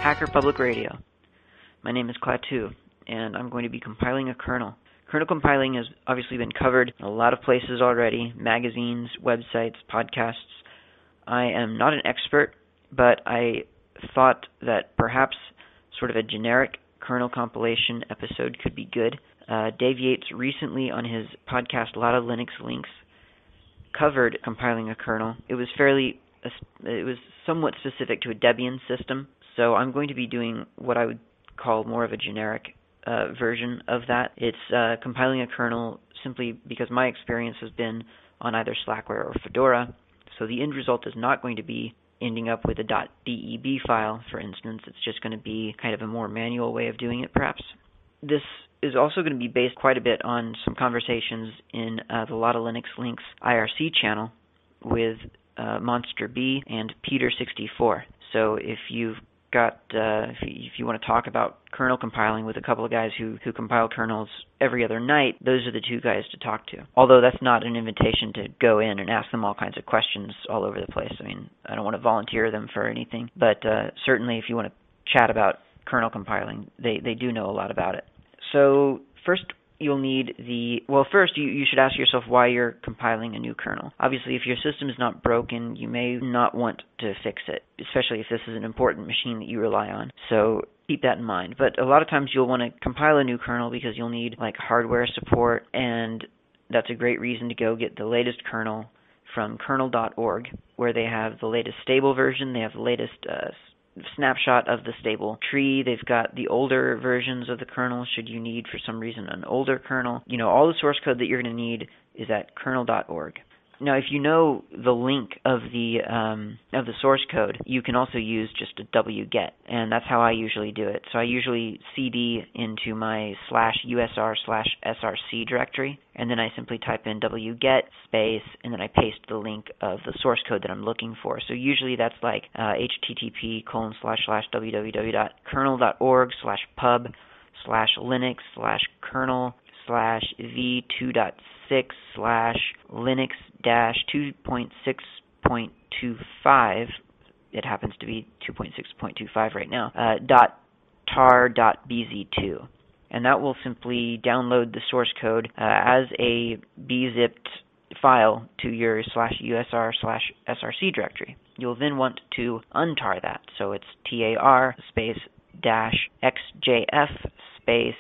Hacker Public Radio. My name is Klaatu, and I'm going to be compiling a kernel. Kernel compiling has obviously been covered in a lot of places already, magazines, websites, podcasts. I am not an expert, but I thought that perhaps sort of a generic kernel compilation episode could be good. Dave Yates recently on his podcast, A Lot of Linux Links, covered compiling a kernel. It was somewhat specific to a Debian system, so I'm going to be doing what I would call more of a generic version of that. It's compiling a kernel simply because my experience has been on either Slackware or Fedora, so the end result is not going to be ending up with a .deb file, for instance. It's just going to be kind of a more manual way of doing it, perhaps. This is also going to be based quite a bit on some conversations in the Lot of Linux Links IRC channel with Monster B and Peter64. So if you've got, if you want to talk about kernel compiling with a couple of guys who compile kernels every other night, those are the two guys to talk to. Although that's not an invitation to go in and ask them all kinds of questions all over the place. I mean, I don't want to volunteer them for anything, but certainly if you want to chat about kernel compiling, they do know a lot about it. So first you'll need first you should ask yourself why you're compiling a new kernel. Obviously, if your system is not broken, you may not want to fix it, especially if this is an important machine that you rely on. So keep that in mind. But a lot of times you'll want to compile a new kernel because you'll need like hardware support, and that's a great reason to go get the latest kernel from kernel.org, where they have the latest stable version. They have the latest snapshot of the stable tree. They've got the older versions of the kernel should you need for some reason an older kernel. You know, all the source code that you're going to need is at kernel.org. Now, if you know the link of the source code, you can also use just a wget, and that's how I usually do it. So I usually cd into my /usr/src directory, and then I simply type in wget space, and then I paste the link of the source code that I'm looking for. So usually that's like http://www.kernel.org/pub/linux/kernel/v2.6.25. It happens to be 2.6.25 right now, .tar.bz2. And that will simply download the source code as a bzipped file to your /usr/src directory. You'll then want to untar that. So it's tar space -xjf space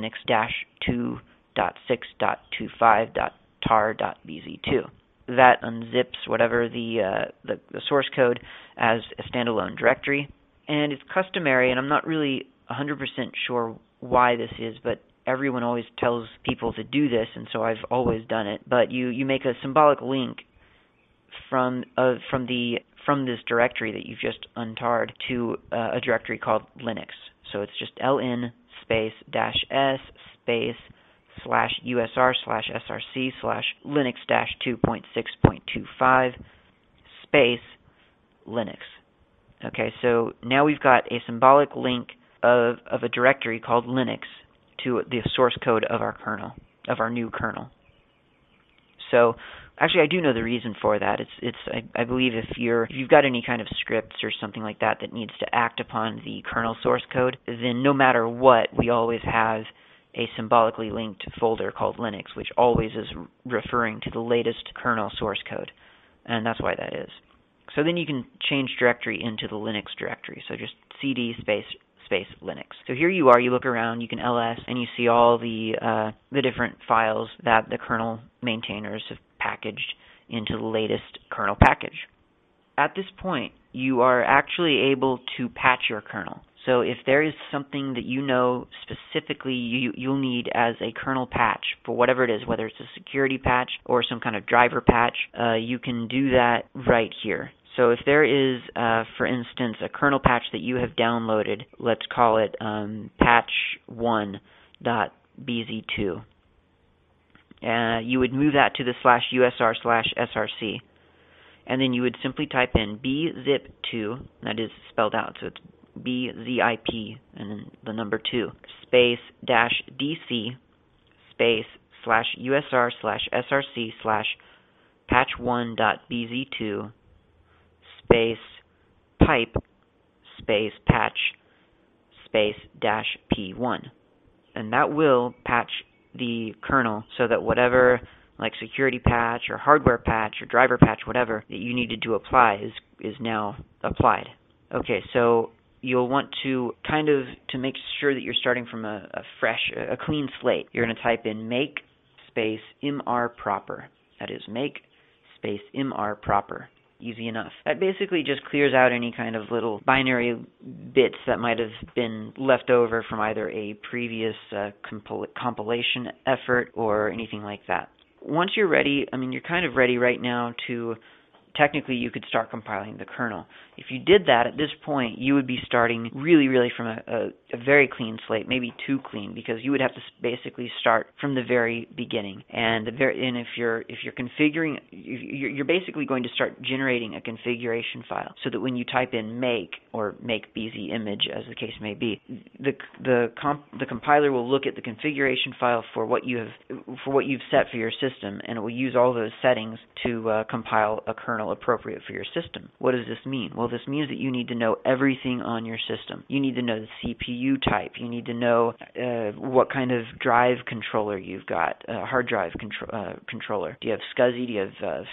linux-2.6.25.tar.bz2. That unzips whatever the source code as a standalone directory. And it's customary, and I'm not really 100% sure why this is, but everyone always tells people to do this, and so I've always done it. But you make a symbolic link from this directory that you've just untarred to a directory called Linux. So it's just ln space -s space /usr/src/linux-2.6.25 space Linux. Okay, so now we've got a symbolic link of a directory called Linux to the source code of our kernel, of our new kernel. So actually, I do know the reason for that. I believe if you've got any kind of scripts or something like that needs to act upon the kernel source code, then no matter what, we always have a symbolically linked folder called Linux, which always is referring to the latest kernel source code, and that's why that is. So then you can change directory into the Linux directory. So just cd space Linux. So here you are, you look around, you can ls, and you see all the different files that the kernel maintainers have packaged into the latest kernel package. At this point, you are actually able to patch your kernel. So if there is something that you know specifically you'll need as a kernel patch for whatever it is, whether it's a security patch or some kind of driver patch, you can do that right here. So if there is, for instance, a kernel patch that you have downloaded, let's call it patch1.bz2, you would move that to the /usr/src, and then you would simply type in bzip2, that is spelled out, so it's bzip, and then the number 2, space -dc, space /usr/src/patch1.bz2, space pipe, space patch, space dash P1. And that will patch the kernel so that whatever, like security patch or hardware patch or driver patch, whatever that you needed to apply is now applied. Okay, so you'll want to to make sure that you're starting from a clean slate. You're going to type in make space mr proper. That is make space mr proper. Easy enough. That basically just clears out any kind of little binary bits that might have been left over from either a previous compilation effort or anything like that. Once you're ready, you're kind of ready right now to, technically you could start compiling the kernel. If you did that at this point, you would be starting really from a very clean slate, maybe too clean, because you would have to basically start from the very beginning. And if you're configuring, you're basically going to start generating a configuration file, so that when you type in make or make BZ image, as the case may be, the compiler will look at the configuration file for what you've set for your system, and it will use all those settings to compile a kernel appropriate for your system. What does this mean? Well, this means that you need to know everything on your system. You need to know the CPU type. You need to know what kind of drive controller you've got, hard drive controller. Do you have SCSI? Do you have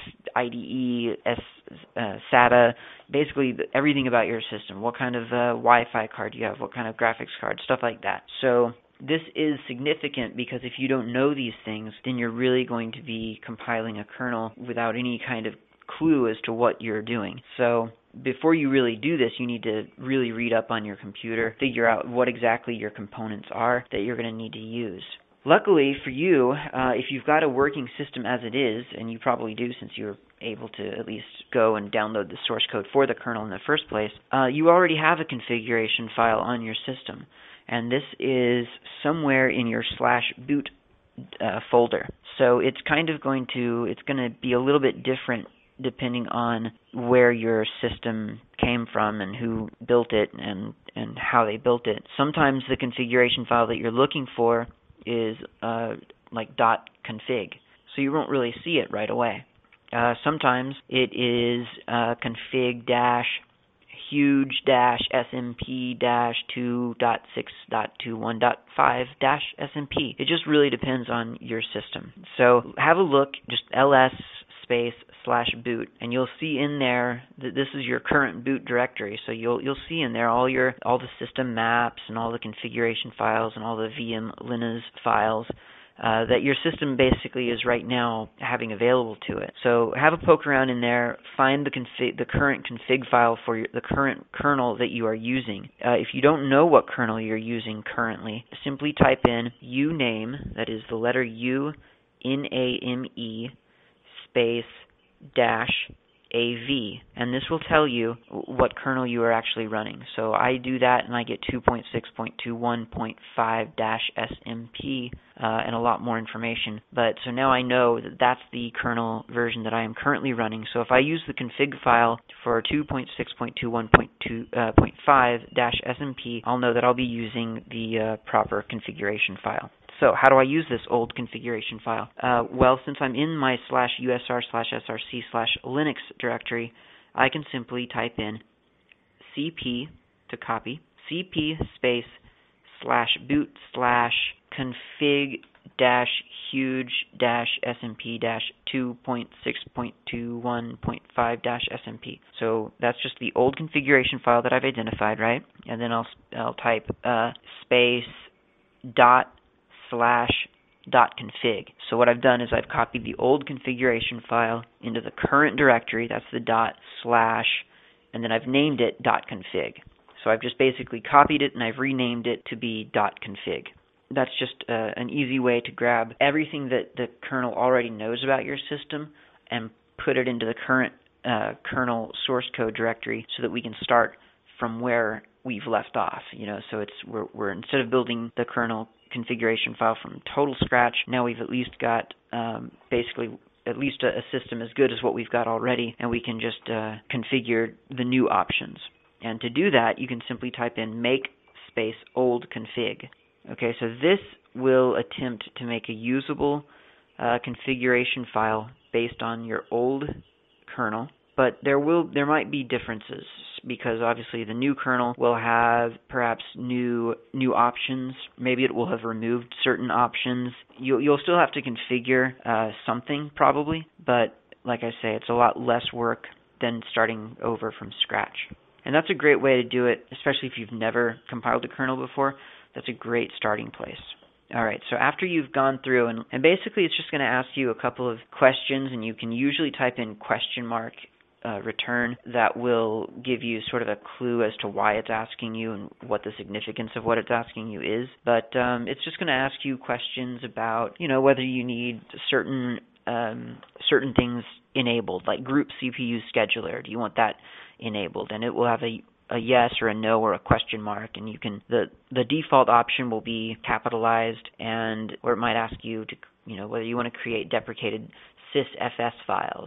IDE, SATA? Basically, everything about your system. What kind of Wi-Fi card do you have? What kind of graphics card? Stuff like that. So this is significant because if you don't know these things, then you're really going to be compiling a kernel without any kind of clue as to what you're doing. So before you really do this, you need to really read up on your computer, figure out what exactly your components are that you're going to need to use. Luckily for you, if you've got a working system as it is, and you probably do since you're able to at least go and download the source code for the kernel in the first place, you already have a configuration file on your system. And this is somewhere in your /boot folder. So it's going to be a little bit different depending on where your system came from and who built it and how they built it. Sometimes the configuration file that you're looking for is like .config, so you won't really see it right away. Sometimes it is config huge SMP 2.6.21.5 SMP. It just really depends on your system. So have a look, just ls space /boot, and you'll see in there that this is your current boot directory. So you'll see in there all the system maps and all the configuration files and all the VM Linux files that your system basically is right now having available to it. So have a poke around in there, find the current config file for the current kernel that you are using. If you don't know what kernel you're using currently, simply type in uname, that is the letter U, NAME, space -AV, and this will tell you what kernel you are actually running. So I do that and I get 2.6.21.5-SMP and a lot more information. But so now I know that that's the kernel version that I am currently running. So if I use the config file for 2.6.21.5-SMP, I'll know that I'll be using the proper configuration file. So how do I use this old configuration file? Well, since I'm in my /usr/src/linux directory, I can simply type in cp to copy, cp space /boot /config-huge-smp-2.6.21.5-SMP. So that's just the old configuration file that I've identified, right? And then I'll type space .config. So what I've done is I've copied the old configuration file into the current directory, that's the // and then I've named it .config. So I've just basically copied it and I've renamed it to be .config. That's just an easy way to grab everything that the kernel already knows about your system and put it into the current kernel source code directory so that we can start from where we've left off. So we're instead of building the kernel configuration file from total scratch, now we've at least got basically at least a system as good as what we've got already, and we can just configure the new options. And to do that, you can simply type in make space old config. Okay, so this will attempt to make a usable configuration file based on your old kernel, but there might be differences. because obviously the new kernel will have perhaps new options. Maybe it will have removed certain options. You'll still have to configure something probably, but like I say, it's a lot less work than starting over from scratch. And that's a great way to do it, especially if you've never compiled a kernel before. That's a great starting place. All right, so after you've gone through, and basically it's just going to ask you a couple of questions, and you can usually type in question mark return. That will give you sort of a clue as to why it's asking you and what the significance of what it's asking you is. But it's just going to ask you questions about, whether you need certain things enabled, like group CPU scheduler. Do you want that enabled? And it will have a yes or a no or a question mark, and you can the default option will be capitalized, or it might ask you to whether you want to create deprecated sysfs files.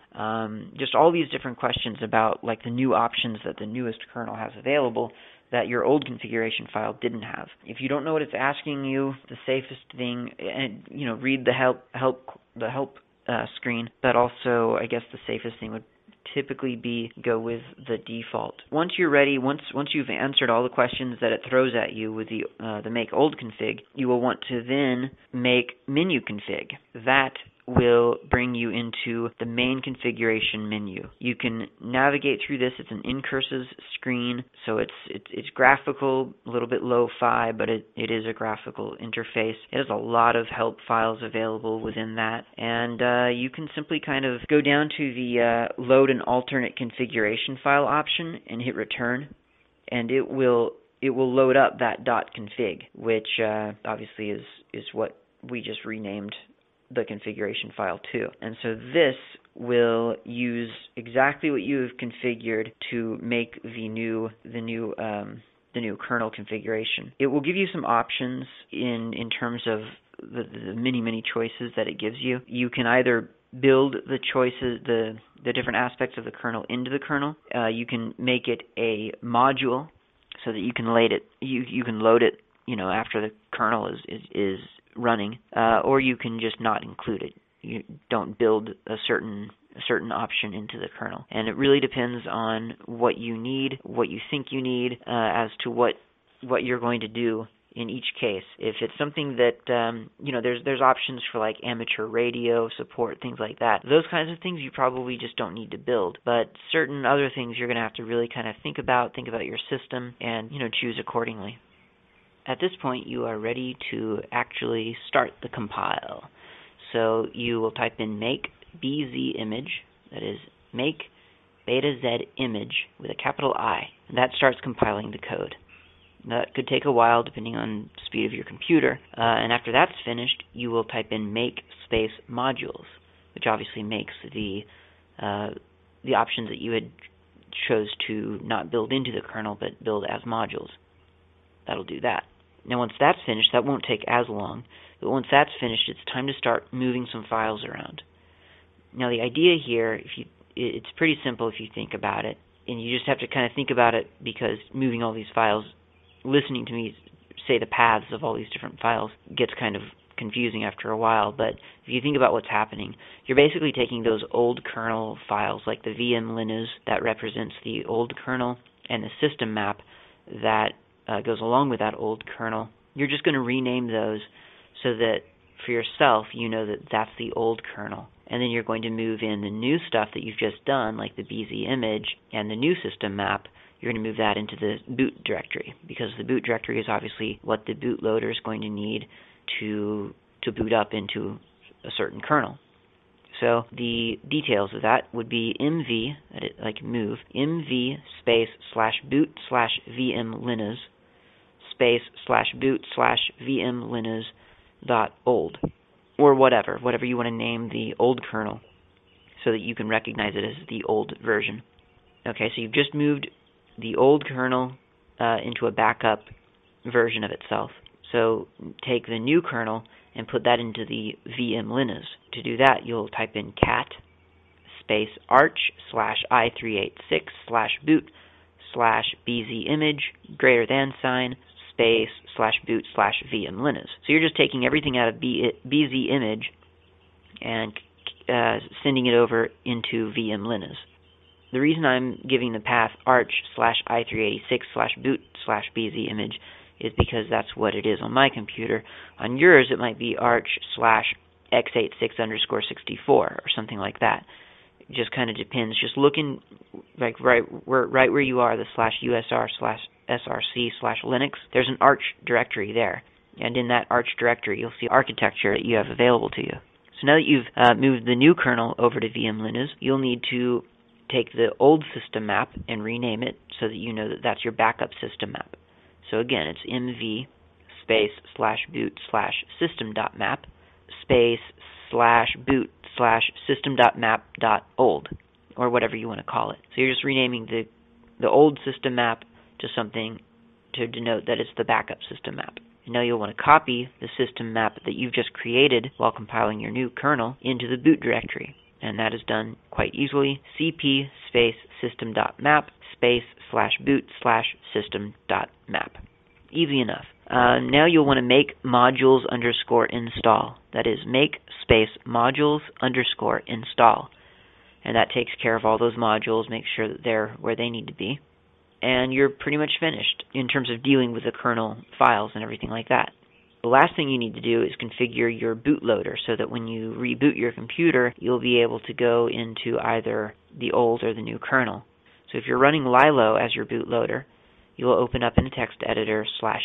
Just all these different questions about like the new options that the newest kernel has available that your old configuration file didn't have. If you don't know what it's asking you, the safest thing, and read the help screen, but also I guess the safest thing would typically be go with the default. Once you're ready, once you've answered all the questions that it throws at you with the make old config, you will want to then make menu config. That will bring you into the main configuration menu. You can navigate through this. It's an in-cursive screen, so it's graphical, a little bit lo-fi, but it is a graphical interface. It has a lot of help files available within that, and you can simply kind of go down to the load an alternate configuration file option and hit return, and it will load up that .config, which obviously is what we just renamed the configuration file to. And so this will use exactly what you have configured to make the new kernel configuration. It will give you some options in terms of the many choices that it gives you. You can either build the choices, the different aspects of the kernel into the kernel. You can make it a module so that you can load it after the kernel is running, or you can just not include it. You don't build a certain option into the kernel, and it really depends on what you need, what you think you need, as to what you're going to do in each case. If it's something that there's options for like amateur radio support, things like that. Those kinds of things you probably just don't need to build, but certain other things you're going to have to really kind of think about your system, and choose accordingly. At this point, you are ready to actually start the compile. So you will type in make bz image, that is make beta z image with a capital I. And that starts compiling the code. That could take a while depending on the speed of your computer. And after that's finished, you will type in make space modules, which obviously makes the options that you had chose to not build into the kernel but build as modules. That'll do that. Now once that's finished, that won't take as long, but once that's finished, it's time to start moving some files around. Now the idea here, it's pretty simple if you think about it, and you just have to kind of think about it because moving all these files, listening to me say the paths of all these different files gets kind of confusing after a while, but if you think about what's happening, you're basically taking those old kernel files like the VM-linux that represents the old kernel and the system map that goes along with that old kernel. You're just going to rename those so that for yourself you know that that's the old kernel. And then you're going to move in the new stuff that you've just done, like the BZ image and the new system map. You're going to move that into the boot directory, because the boot directory is obviously what the bootloader is going to need to boot up into a certain kernel. So the details of that would be mv, like move, mv space /boot /vmlinux space /boot /vmlinux .old, or whatever you want to name the old kernel so that you can recognize it as the old version. Okay, so you've just moved the old kernel into a backup version of itself. So take the new kernel and put that into the VM-linux. To do that, you'll type in cat space arch /i386 /boot /bz image greater than sign space /boot /vmlinux. So you're just taking everything out of bz image and sending it over into VM-linux. The reason I'm giving the path arch/i386/boot/bz image is because that's what it is on my computer. On yours, it might be arch/x86_64 or something like that. It just kind of depends. Just look in, like right where you are, the /usr/src/linux. There's an arch directory there, and in that arch directory, you'll see architecture that you have available to you. So now that you've moved the new kernel over to VM Linux, you'll need to take the old system map and rename it so that you know that that's your backup system map. So again, it's mv /boot/system.map /boot/system.map.old, or whatever you want to call it. So you're just renaming the old system map to something to denote that it's the backup system map. And now you'll want to copy the system map that you've just created while compiling your new kernel into the boot directory. And that is done quite easily. cp system.map /boot/system.map. Easy enough. Now you'll want to make modules_install. That is, make modules_install. And that takes care of all those modules, make sure that they're where they need to be. And you're pretty much finished in terms of dealing with the kernel files and everything like that. The last thing you need to do is configure your bootloader so that when you reboot your computer, you'll be able to go into either the old or the new kernel. So if you're running Lilo as your bootloader, you'll open up in a text editor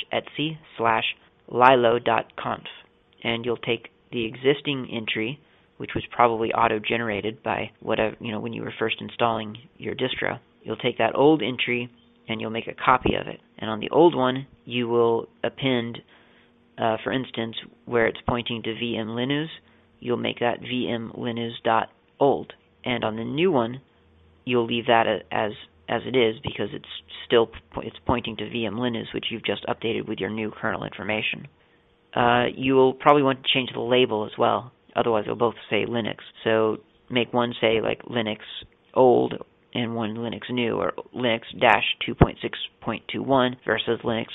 /etc/lilo.conf, and you'll take the existing entry, which was probably auto-generated by whatever, when you were first installing your distro. You'll take that old entry and you'll make a copy of it. And on the old one, you will append, for instance, where it's pointing to VM Linux, you'll make that vmlinux.old. And on the new one, you'll leave that as it is because it's pointing to VM Linux, which you've just updated with your new kernel information. You will probably want to change the label as well. Otherwise, they'll both say Linux. So make one say like Linux old and one Linux new, or Linux-2.6.21 versus Linux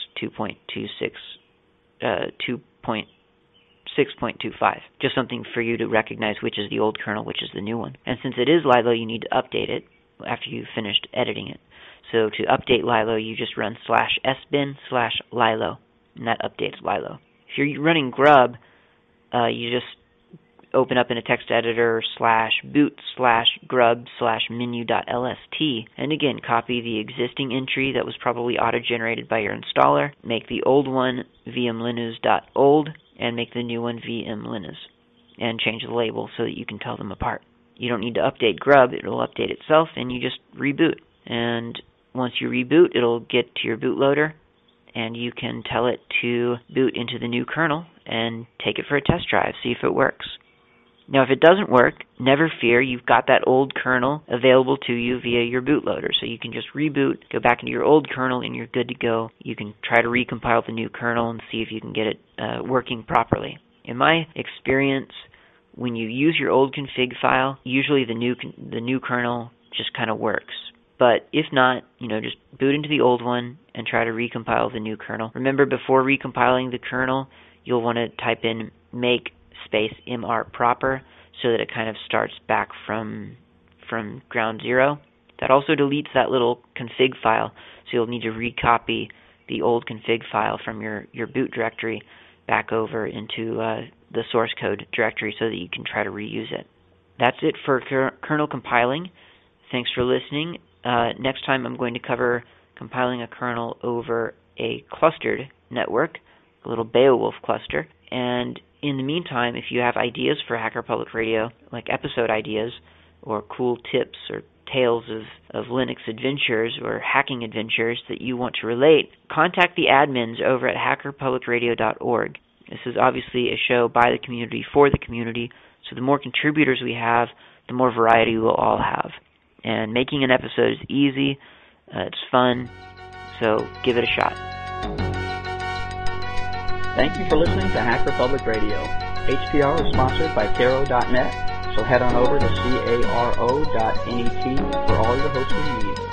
2.6.25. Just something for you to recognize which is the old kernel, which is the new one. And since it is Lilo, you need to update it after you've finished editing it. So to update Lilo, you just run /sbin/lilo, and that updates Lilo. If you're running grub, you just open up in a text editor /boot/grub/menu.lst, and again copy the existing entry that was probably auto-generated by your installer, make the old one vmlinux.old, and make the new one vmlinux, and change the label so that you can tell them apart. You don't need to update grub, it'll update itself, and you just reboot. And once you reboot, it'll get to your bootloader, and you can tell it to boot into the new kernel and take it for a test drive, see if it works. Now, if it doesn't work, never fear, you've got that old kernel available to you via your bootloader. So you can just reboot, go back into your old kernel, and you're good to go. You can try to recompile the new kernel and see if you can get it working properly. In my experience, when you use your old config file, usually the new kernel just kind of works. But if not, just boot into the old one and try to recompile the new kernel. Remember, before recompiling the kernel, you'll want to type in make /mr proper so that it kind of starts back from ground zero. That also deletes that little config file, so you'll need to recopy the old config file from your boot directory back over into the source code directory so that you can try to reuse it. That's it for kernel compiling. Thanks for listening. Next time I'm going to cover compiling a kernel over a clustered network, a little Beowulf cluster. And in the meantime, if you have ideas for Hacker Public Radio, like episode ideas or cool tips or tales of Linux adventures or hacking adventures that you want to relate, contact the admins over at hackerpublicradio.org. This is obviously a show by the community for the community, so the more contributors we have, the more variety we'll all have. And making an episode is easy, it's fun, so give it a shot. Thank you for listening to Hacker Public Radio. HPR is sponsored by Caro.net, so head on over to caro.net for all your hosting needs.